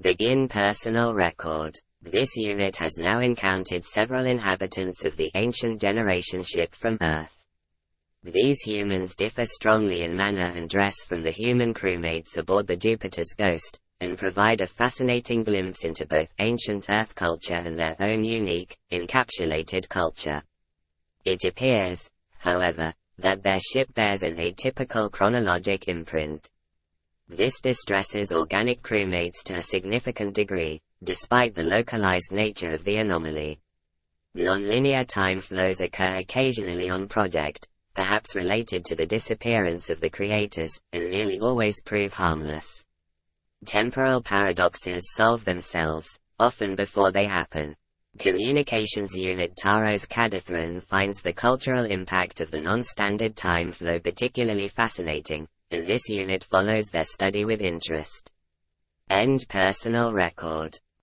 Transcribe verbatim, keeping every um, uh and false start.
Begin personal record. This unit has now encountered several inhabitants of the ancient generation ship from Earth. These humans differ strongly in manner and dress from the human crewmates aboard the Jupiter's Ghost, and provide a fascinating glimpse into both ancient Earth culture and their own unique, encapsulated culture. It appears, however, that their ship bears an atypical chronologic imprint. This distresses organic crewmates to a significant degree, despite the localized nature of the anomaly. Non-linear time flows occur occasionally on Project, perhaps related to the disappearance of the creators, and nearly always prove harmless. Temporal paradoxes solve themselves, often before they happen. Communications Unit Taros Kadathran finds the cultural impact of the non-standard time flow particularly fascinating, and this unit follows their study with interest. End personal record.